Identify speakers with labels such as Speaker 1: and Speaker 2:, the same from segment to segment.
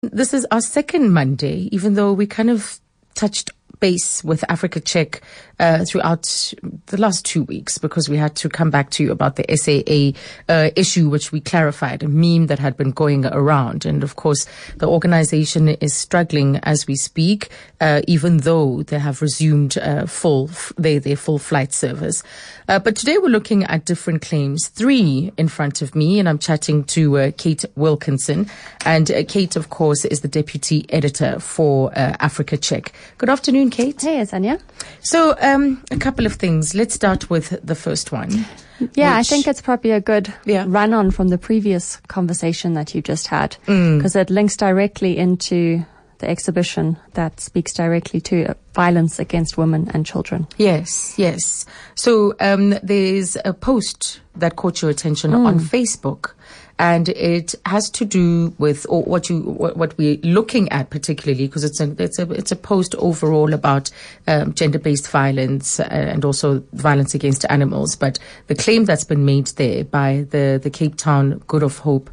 Speaker 1: This is our second Monday, even though we kind of touched base with Africa Check throughout the last 2 weeks, because we had to come back to you about the SAA issue, which we clarified, a meme that had been going around. And of course, the organization is struggling as we speak, even though they have resumed their full flight service. But today we're looking at different claims, 3 in front of me, and I'm chatting to Kate Wilkinson. And Kate, of course, is the deputy editor for Africa Check. Good afternoon, Kate.
Speaker 2: Hey, Azania.
Speaker 1: So, a couple of things. Let's start with the first one.
Speaker 2: Yeah, I think it's probably a good run-on from the previous conversation that you just had, because it links directly into the exhibition that speaks directly to violence against women and children.
Speaker 1: Yes. So there's a post that caught your attention on Facebook, and it has to do with what we're looking at particularly, because it's a post overall about gender-based violence and also violence against animals. But the claim that's been made there by the Cape Town Good Hope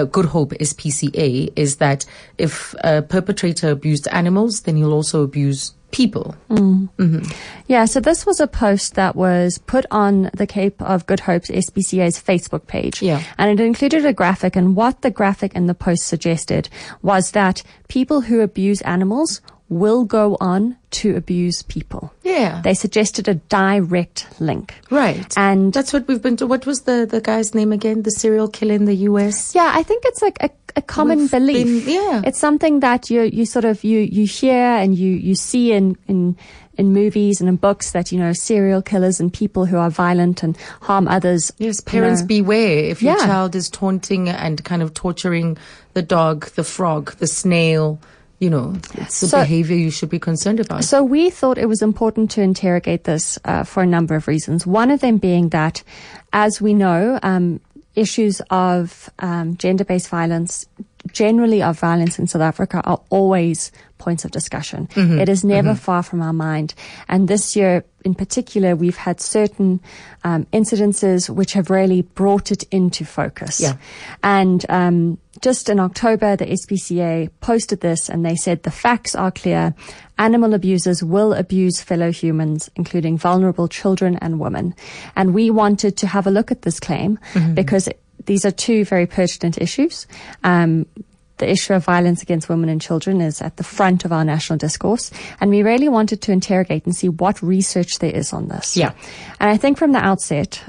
Speaker 1: SPCA is that if a perpetrator abused animals, then he'll also abuse people.
Speaker 2: Yeah, so this was a post that was put on the Cape of Good Hope's SPCA's Facebook page.
Speaker 1: Yeah.
Speaker 2: And it included a graphic, and what the graphic in the post suggested was that people who abuse animals will go on to abuse people.
Speaker 1: Yeah.
Speaker 2: They suggested a direct link.
Speaker 1: Right.
Speaker 2: And
Speaker 1: that's what we've been to. What was the guy's name again? The serial killer in the US?
Speaker 2: Yeah, I think it's like a common belief. It's something that you sort of you hear and you see in movies and in books, that, serial killers and people who are violent and harm others.
Speaker 1: Yes, parents beware if your child is taunting and kind of torturing the dog, the frog, the snail. It's the behavior you should be concerned about.
Speaker 2: So we thought it was important to interrogate this for a number of reasons. One of them being that, as we know, issues of gender-based violence, generally of violence in South Africa, are always points of discussion. It is never far from our mind. And this year in particular, we've had certain incidences which have really brought it into focus.
Speaker 1: Yeah.
Speaker 2: And just in October, the SPCA posted this, and they said the facts are clear. Animal abusers will abuse fellow humans, including vulnerable children and women. And we wanted to have a look at this claim because these are 2 very pertinent issues. The issue of violence against women and children is at the front of our national discourse, and we really wanted to interrogate and see what research there is on this.
Speaker 1: Yeah.
Speaker 2: And I think from the outset,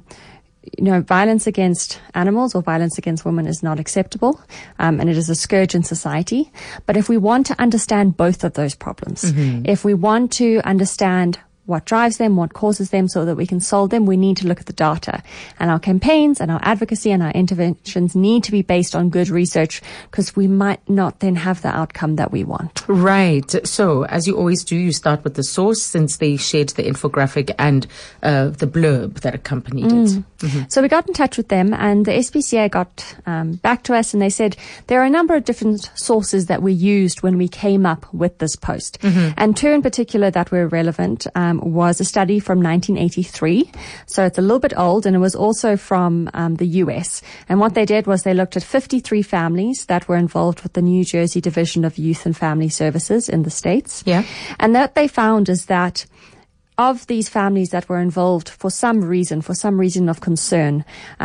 Speaker 2: violence against animals or violence against women is not acceptable, and it is a scourge in society. But if we want to understand both of those problems, if we want to understand what drives them, what causes them, so that we can solve them, we need to look at the data. And our campaigns and our advocacy and our interventions need to be based on good research, because we might not then have the outcome that we want.
Speaker 1: Right. So, as you always do, you start with the source, since they shared the infographic and the blurb that accompanied it.
Speaker 2: So we got in touch with them, and the SPCA got back to us, and they said there are a number of different sources that we used when we came up with this post. And 2 in particular that were relevant was a study from 1983. So it's a little bit old, and it was also from the US. And what they did was they looked at 53 families that were involved with the New Jersey Division of Youth and Family Services in the States.
Speaker 1: Yeah.
Speaker 2: And what they found is that of these families that were involved for some reason of concern,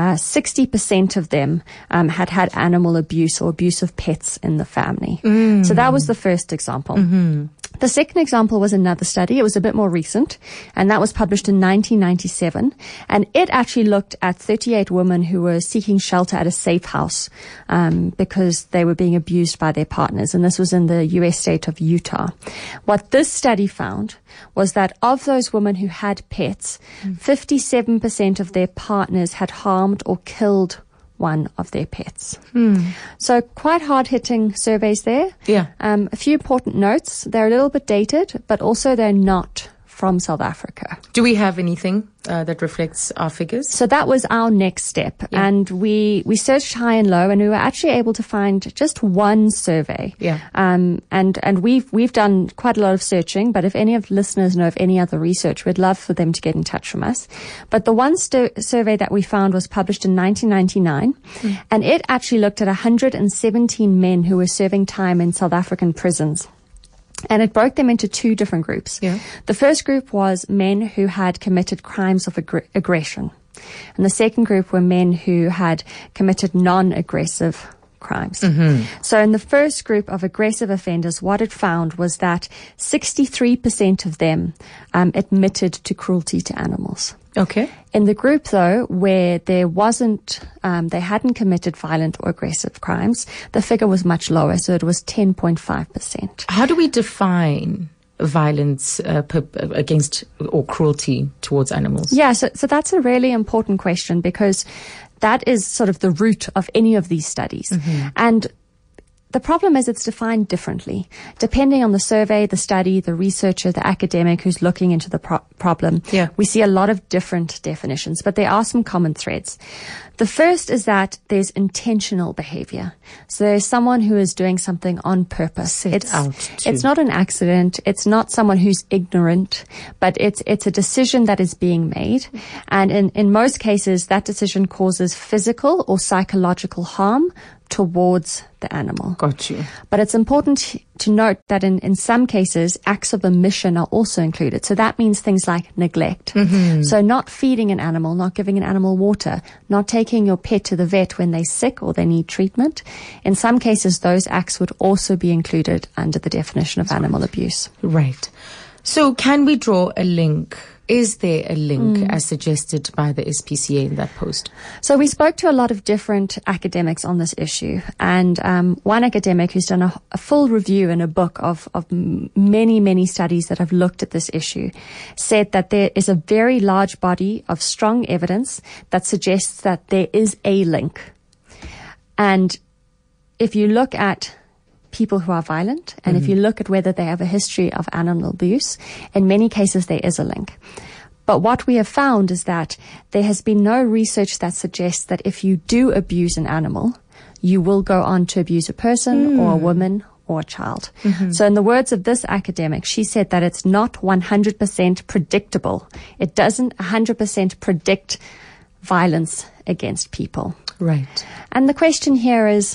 Speaker 2: 60% of them had had animal abuse or abuse of pets in the family. So that was the first example. The second example was another study. It was a bit more recent, and that was published in 1997. And it actually looked at 38 women who were seeking shelter at a safe house because they were being abused by their partners. And this was in the U.S. state of Utah. What this study found was that of those women who had pets, 57% of their partners had harmed or killed one of their pets. So quite hard-hitting surveys there.
Speaker 1: Yeah.
Speaker 2: A few important notes. They're a little bit dated, but also they're not from South Africa.
Speaker 1: Do we have anything that reflects our figures?
Speaker 2: So that was our next step.
Speaker 1: Yeah.
Speaker 2: And we searched high and low, and we were actually able to find just one survey.
Speaker 1: Yeah.
Speaker 2: And we've done quite a lot of searching, but if any of listeners know of any other research, we'd love for them to get in touch from us. But the one survey that we found was published in 1999, and it actually looked at 117 men who were serving time in South African prisons. And it broke them into two different groups.
Speaker 1: Yeah.
Speaker 2: The first group was men who had committed crimes of aggression. And the second group were men who had committed non-aggressive crimes. So in the first group of aggressive offenders, what it found was that 63% of them admitted to cruelty to animals.
Speaker 1: Okay.
Speaker 2: In the group, though, where there wasn't, they hadn't committed violent or aggressive crimes, the figure was much lower, so it was 10.5%.
Speaker 1: How do we define violence against or cruelty towards animals?
Speaker 2: Yeah, so that's a really important question, because that is sort of the root of any of these studies. And the problem is it's defined differently, depending on the survey, the study, the researcher, the academic who's looking into the problem.
Speaker 1: Yeah.
Speaker 2: We see a lot of different definitions, but there are some common threads. The first is that there's intentional behavior. So there's someone who is doing something on purpose. It's not an accident. It's not someone who's ignorant, but it's a decision that is being made. And in most cases, that decision causes physical or psychological harm towards the animal.
Speaker 1: Got you.
Speaker 2: But it's important to note that in some cases, acts of omission are also included. So that means things like neglect. So not feeding an animal, not giving an animal water, not taking your pet to the vet when they're sick or they need treatment. In some cases, those acts would also be included under the definition of animal abuse.
Speaker 1: Right. So can we draw a link? Is there a link as suggested by the SPCA in that post?
Speaker 2: So we spoke to a lot of different academics on this issue, and one academic who's done a full review in a book of many, many studies that have looked at this issue said that there is a very large body of strong evidence that suggests that there is a link. And if you look at people who are violent, and if you look at whether they have a history of animal abuse, in many cases there is a link. But what we have found is that there has been no research that suggests that if you do abuse an animal, you will go on to abuse a person or a woman or a child. So in the words of this academic, she said that it's not 100% predictable. It doesn't 100% predict violence against people.
Speaker 1: Right.
Speaker 2: And the question here is,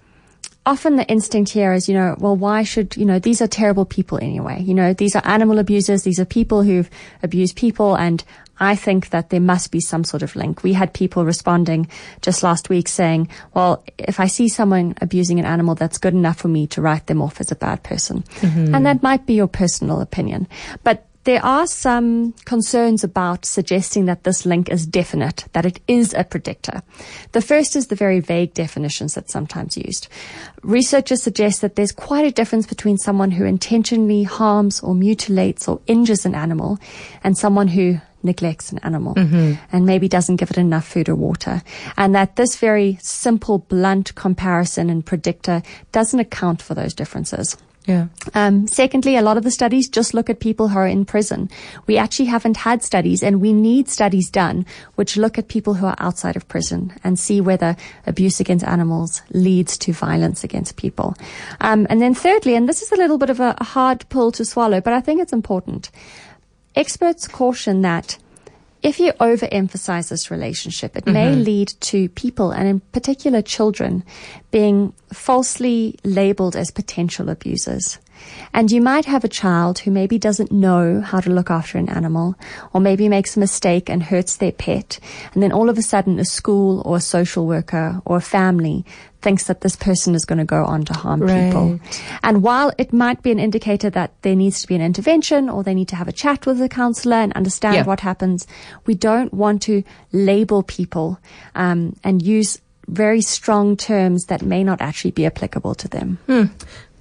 Speaker 2: often the instinct here is, well, why should, these are terrible people anyway. These are animal abusers. These are people who've abused people. And I think that there must be some sort of link. We had people responding just last week saying, well, if I see someone abusing an animal, that's good enough for me to write them off as a bad person. And that might be your personal opinion. But there are some concerns about suggesting that this link is definite, that it is a predictor. The first is the very vague definitions that's sometimes used. Researchers suggest that there's quite a difference between someone who intentionally harms or mutilates or injures an animal and someone who neglects an animal and maybe doesn't give it enough food or water. And that this very simple, blunt comparison and predictor doesn't account for those differences.
Speaker 1: Yeah.
Speaker 2: Secondly, a lot of the studies just look at people who are in prison. We actually haven't had studies, and we need studies done which look at people who are outside of prison and see whether abuse against animals leads to violence against people. And then thirdly, and this is a little bit of a hard pill to swallow, but I think it's important. Experts caution that if you overemphasize this relationship, it may lead to people, and in particular children, being falsely labeled as potential abusers. And you might have a child who maybe doesn't know how to look after an animal, or maybe makes a mistake and hurts their pet. And then all of a sudden a school or a social worker or a family thinks that this person is going to go on to harm people. And while it might be an indicator that there needs to be an intervention, or they need to have a chat with the counselor and understand what happens, we don't want to label people and use very strong terms that may not actually be applicable to them.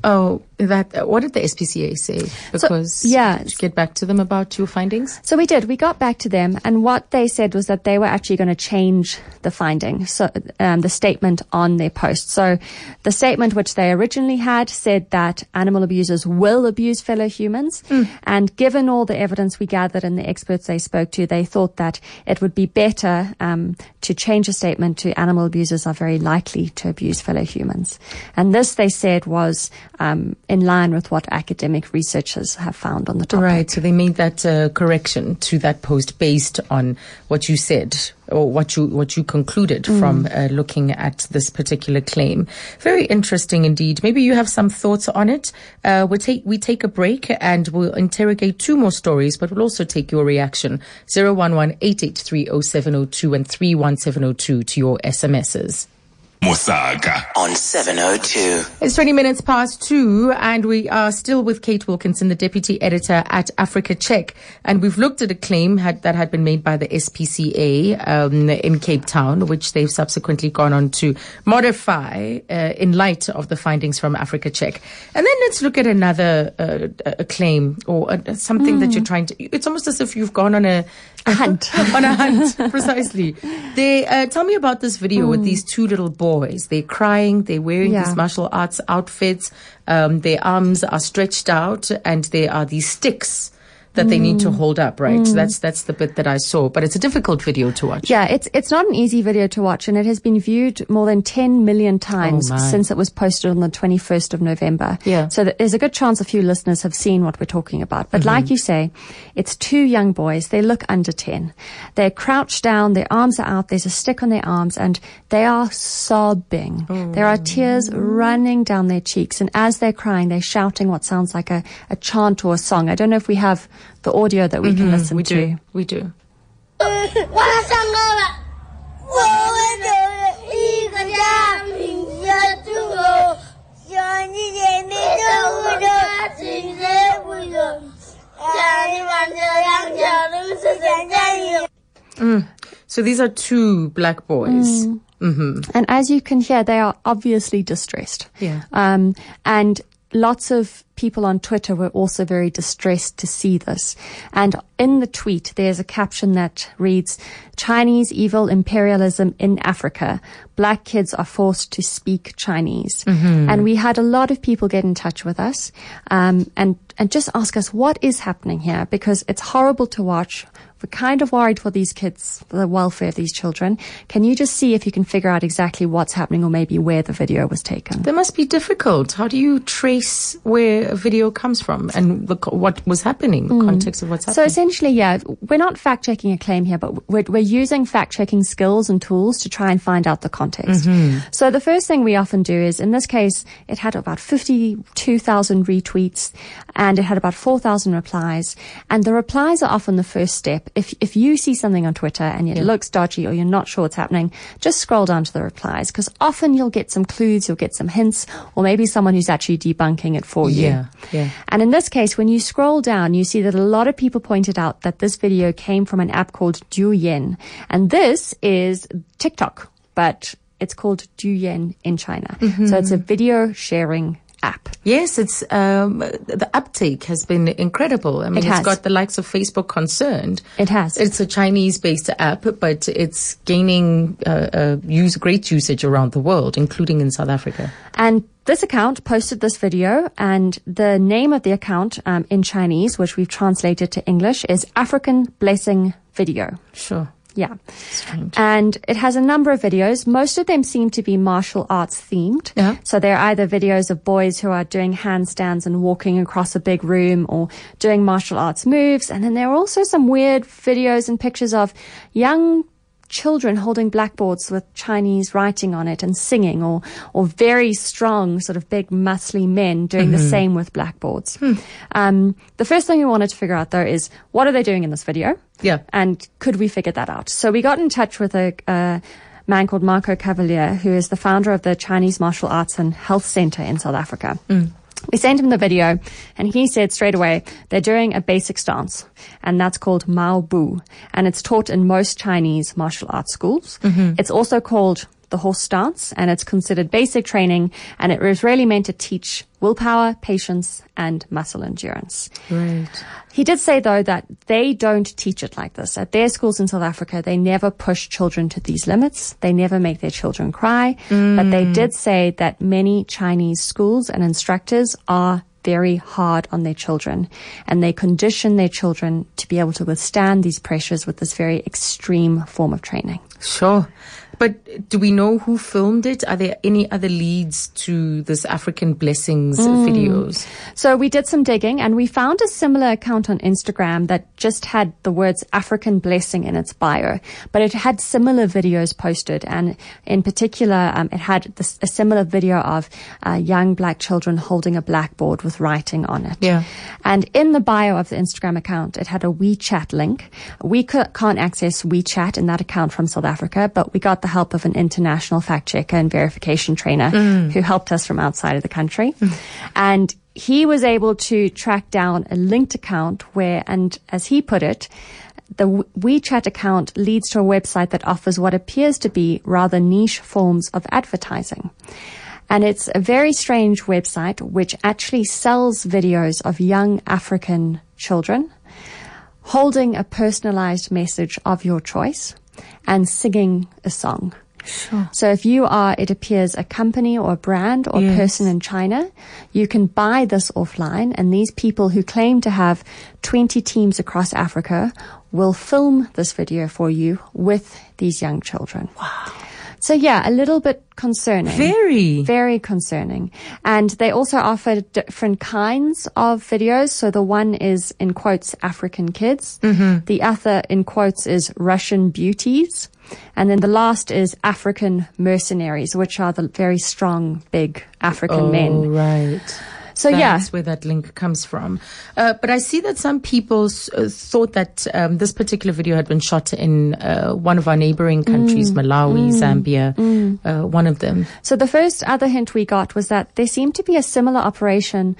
Speaker 1: Oh, what did the SPCA say? Because did you get back to them about your findings?
Speaker 2: So we did. We got back to them, and what they said was that they were actually going to change the finding, so the statement on their post. So the statement which they originally had said that animal abusers will abuse fellow humans, and given all the evidence we gathered and the experts they spoke to, they thought that it would be better to change the statement to animal abusers are very likely to abuse fellow humans. And this, they said, was in line with what academic researchers have found on the topic.
Speaker 1: Right, so they made that correction to that post based on what you said or what you concluded from looking at this particular claim. Very interesting indeed. Maybe you have some thoughts on it. We take a break and we'll interrogate two more stories, but we'll also take your reaction. 011-883-0702 and 31702 to your SMSs.
Speaker 3: Musaga on 702.
Speaker 1: It's 20 minutes past 2 and we are still with Kate Wilkinson, the deputy editor at Africa Check. And we've looked at a claim that had been made by the SPCA in Cape Town, which they've subsequently gone on to modify in light of the findings from Africa Check. And then let's look at another a claim or something that you're trying to... It's almost as if you've gone on a
Speaker 2: hunt.
Speaker 1: On a hunt, precisely. They tell me about this video with these two little boys. They're crying. They're wearing these martial arts outfits. Their arms are stretched out, and there are these sticks that they need to hold up, right? That's the bit that I saw, but it's a difficult video to watch.
Speaker 2: Yeah, it's not an easy video to watch, and it has been viewed more than 10 million times since it was posted on the 21st of November.
Speaker 1: Yeah.
Speaker 2: So there's a good chance a few listeners have seen what we're talking about. But like you say, it's two young boys. They look under 10. They're crouched down, their arms are out, there's a stick on their arms, and they are sobbing. There are tears running down their cheeks, and as they're crying, they're shouting what sounds like a chant or a song. I don't know if we have the audio that we can listen to.
Speaker 1: We do. So these are two black boys.
Speaker 2: And as you can hear, they are obviously distressed.
Speaker 1: Yeah.
Speaker 2: And lots of people on Twitter were also very distressed to see this. And in the tweet, there's a caption that reads, "Chinese evil imperialism in Africa. Black kids are forced to speak Chinese." And we had a lot of people get in touch with us, and just ask us what is happening here, because it's horrible to watch. We're kind of worried for these kids, for the welfare of these children. Can you just see if you can figure out exactly what's happening, or maybe where the video was taken?
Speaker 1: That must be difficult. How do you trace where a video comes from and what was happening, the context of what's happening?
Speaker 2: So essentially, we're not fact-checking a claim here, but we're using fact-checking skills and tools to try and find out the context. So the first thing we often do is, in this case, it had about 52,000 retweets and it had about 4,000 replies. And the replies are often the first step. If you see something on Twitter and it looks dodgy or you're not sure what's happening, just scroll down to the replies, because often you'll get some clues, you'll get some hints, or maybe someone who's actually debunking it for you.
Speaker 1: Yeah.
Speaker 2: And in this case, when you scroll down, you see that a lot of people pointed out that this video came from an app called Douyin. And this is TikTok, but it's called Douyin in China. So it's a video sharing app.
Speaker 1: Yes, it's the uptake has been incredible. I mean, it's got the likes of Facebook concerned.
Speaker 2: It has.
Speaker 1: It's a Chinese-based app, but it's gaining great usage around the world, including in South Africa.
Speaker 2: And this account posted this video, and the name of the account in Chinese, which we've translated to English, is African Blessing Video.
Speaker 1: Sure.
Speaker 2: Yeah.
Speaker 1: Strange.
Speaker 2: And it has a number of videos. Most of them seem to be martial arts themed.
Speaker 1: Yeah.
Speaker 2: So they're either videos of boys who are doing handstands and walking across a big room, or doing martial arts moves. And then there are also some weird videos and pictures of young children holding blackboards with Chinese writing on it and singing, or very strong, sort of big, muscly men doing the same with blackboards. The first thing we wanted to figure out, though, is what are they doing in this video?
Speaker 1: Yeah.
Speaker 2: And could we figure that out? So we got in touch with a man called Marco Cavalier, who is the founder of the Chinese Martial Arts and Health Center in South Africa. We sent him the video, and he said straight away, they're doing a basic stance, and that's called Mao Bu, and it's taught in most Chinese martial arts schools. It's also called the horse stance, and it's considered basic training, and it was really meant to teach willpower, patience, and muscle endurance.
Speaker 1: Right.
Speaker 2: He did say, though, that they don't teach it like this. At their schools in South Africa, they never push children to these limits. They never make their children cry. But they did say that many Chinese schools and instructors are very hard on their children, and they condition their children to be able to withstand these pressures with this very extreme form of training.
Speaker 1: Sure. But do we know who filmed it? Are there any other leads to this African Blessings videos?
Speaker 2: So we did some digging, and we found a similar account on Instagram that just had the words African Blessing in its bio, but it had similar videos posted, and in particular, it had a similar video of young black children holding a blackboard with writing on it.
Speaker 1: Yeah.
Speaker 2: And in the bio of the Instagram account, it had a WeChat link. We can't access WeChat in that account from South Africa, but we got the help of an international fact checker and verification trainer who helped us from outside of the country. And he was able to track down a linked account where, and as he put it, the WeChat account leads to a website that offers what appears to be rather niche forms of advertising. And it's a very strange website which actually sells videos of young African children holding a personalized message of your choice and singing a song.
Speaker 1: Sure.
Speaker 2: So if you are, it appears, a company or a brand or a person in China, you can buy this offline, and these people who claim to have 20 teams across Africa will film this video for you with these young children.
Speaker 1: Wow.
Speaker 2: So yeah, a little bit concerning. Very concerning. And they also offer different kinds of videos. So the one is, in quotes, African kids. The other, in quotes, is Russian beauties. And then the last is African mercenaries, which are the very strong, big African men.
Speaker 1: Right.
Speaker 2: So
Speaker 1: that's where that link comes from. But I see that some people thought that this particular video had been shot in one of our neighboring countries, Malawi, Zambia, one of them.
Speaker 2: So the first other hint we got was that there seemed to be a similar operation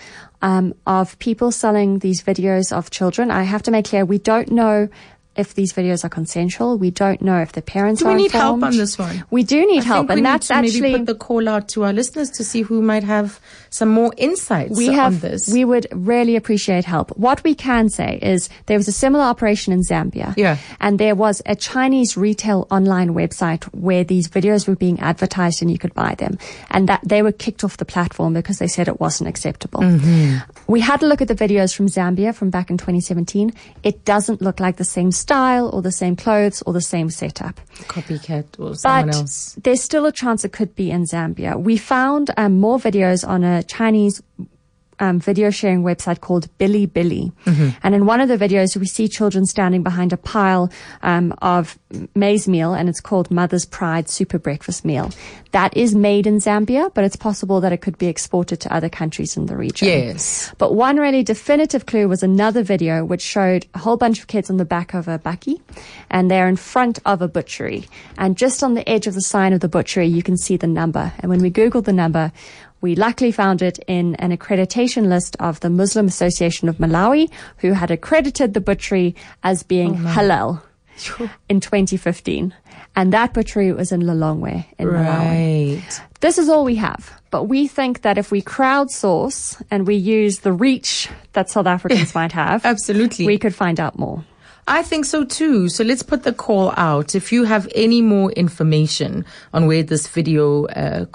Speaker 2: of people selling these videos of children. I have to make clear, we don't know if these videos are consensual. We don't know if the parents are informed.
Speaker 1: Do we need help on this one?
Speaker 2: We do need help, and that's actually
Speaker 1: maybe put the call out to our listeners to see who might have some more insights on this.
Speaker 2: We would really appreciate help. What we can say is there was a similar operation in Zambia.
Speaker 1: Yeah.
Speaker 2: And there was a Chinese retail online website where these videos were being advertised and you could buy them. And that they were kicked off the platform because they said it wasn't acceptable. We had a look at the videos from Zambia from back in 2017. It doesn't look like the same style or the same clothes or the same setup.
Speaker 1: Copycat or someone else.
Speaker 2: There's still a chance it could be in Zambia. We found more videos on a Chinese video sharing website called Bilibili. And in one of the videos, we see children standing behind a pile of maize meal, and it's called Mother's Pride Super Breakfast Meal. That is made in Zambia, but it's possible that it could be exported to other countries in the region.
Speaker 1: Yes.
Speaker 2: But one really definitive clue was another video which showed a whole bunch of kids on the back of a bakkie, and they're in front of a butchery. And just on the edge of the sign of the butchery, you can see the number. And when we Googled the number, we luckily found it in an accreditation list of the Muslim Association of Malawi, who had accredited the butchery as being halal in 2015. And that butchery was in Lilongwe in Malawi. This is all we have. But we think that if we crowdsource and we use the reach that South Africans might have,
Speaker 1: absolutely,
Speaker 2: we could find out more.
Speaker 1: I think so too. So let's put the call out. If you have any more information on where this video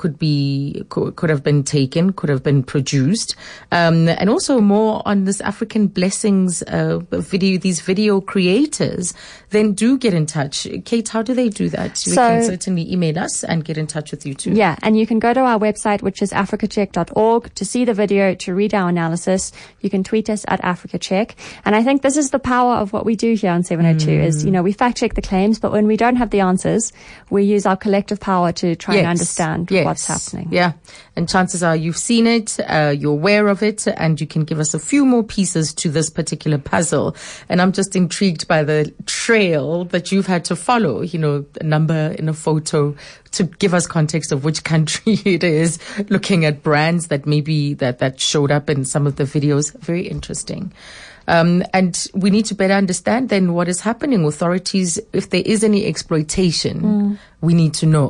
Speaker 1: could have been taken, could have been produced, and also more on this African Blessings video, these video creators, then do get in touch. Kate, how do they do that? They can certainly email us and get in touch with you too.
Speaker 2: Yeah, and you can go to our website, which is africacheck.org, to see the video, to read our analysis. You can tweet us at AfricaCheck. And I think this is the power of what we do here on 702 is, we fact check the claims, but when we don't have the answers, we use our collective power to try and understand what's happening.
Speaker 1: Yeah. And chances are you've seen it, you're aware of it, and you can give us a few more pieces to this particular puzzle. And I'm just intrigued by the trail that you've had to follow, a number in a photo to give us context of which country it is, looking at brands that maybe that showed up in some of the videos. Very interesting. And we need to better understand then what is happening. Authorities, if there is any exploitation, we need to know.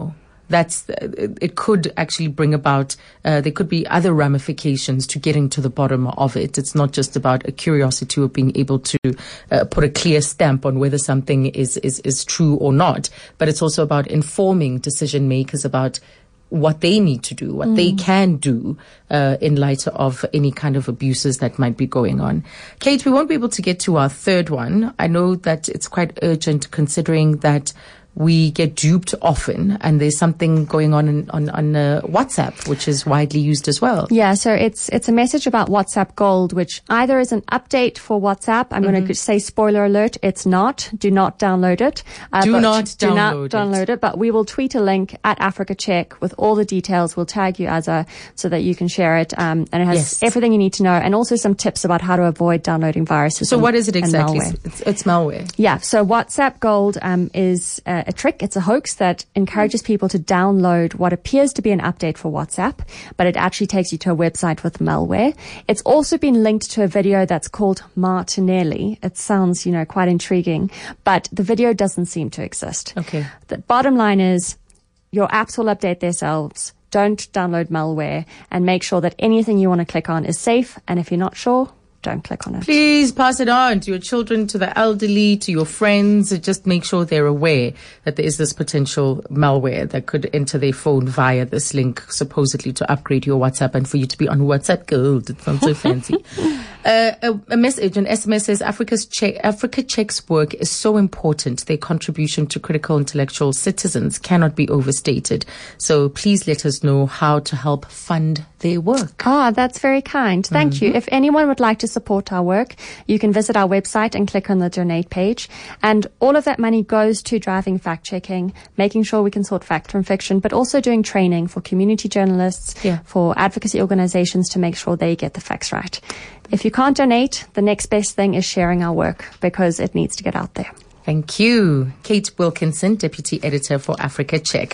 Speaker 1: it could actually bring about, there could be other ramifications to getting to the bottom of it. It's not just about a curiosity of being able to put a clear stamp on whether something is true or not, but it's also about informing decision makers about what they need to do, what they can do in light of any kind of abuses that might be going on. Kate, we won't be able to get to our third one. I know that it's quite urgent considering that we get duped often, and there's something going on WhatsApp, which is widely used as well.
Speaker 2: Yeah, so it's a message about WhatsApp Gold, which either is an update for WhatsApp. I'm going to say spoiler alert, it's not. Do not download it.
Speaker 1: Do not download
Speaker 2: it. But we will tweet a link at Africa Check with all the details. We'll tag you so that you can share it. And it has everything you need to know, and also some tips about how to avoid downloading viruses.
Speaker 1: So what is it exactly?
Speaker 2: Malware.
Speaker 1: It's malware.
Speaker 2: Yeah, so WhatsApp Gold is a trick. It's a hoax that encourages people to download what appears to be an update for WhatsApp, but it actually takes you to a website with malware. It's also been linked to a video that's called Martinelli. It sounds, quite intriguing, but the video doesn't seem to exist.
Speaker 1: Okay.
Speaker 2: The bottom line is your apps will update themselves. Don't download malware, and make sure that anything you want to click on is safe. And if you're not sure, don't click on it.
Speaker 1: Please pass it on to your children, to the elderly, to your friends. Just make sure they're aware that there is this potential malware that could enter their phone via this link, supposedly to upgrade your WhatsApp and for you to be on WhatsApp Gold. It sounds so fancy. A message, an SMS says, Africa Check's work is so important. Their contribution to critical intellectual citizens cannot be overstated. So please let us know how to help fund their work.
Speaker 2: Ah, that's very kind. Thank you. If anyone would like to support our work, you can visit our website and click on the donate page. And all of that money goes to driving fact checking, making sure we can sort fact from fiction, but also doing training for community journalists, for advocacy organizations to make sure they get the facts right. If you can't donate, the next best thing is sharing our work, because it needs to get out there.
Speaker 1: Thank you. Kate Wilkinson, Deputy Editor for Africa Check.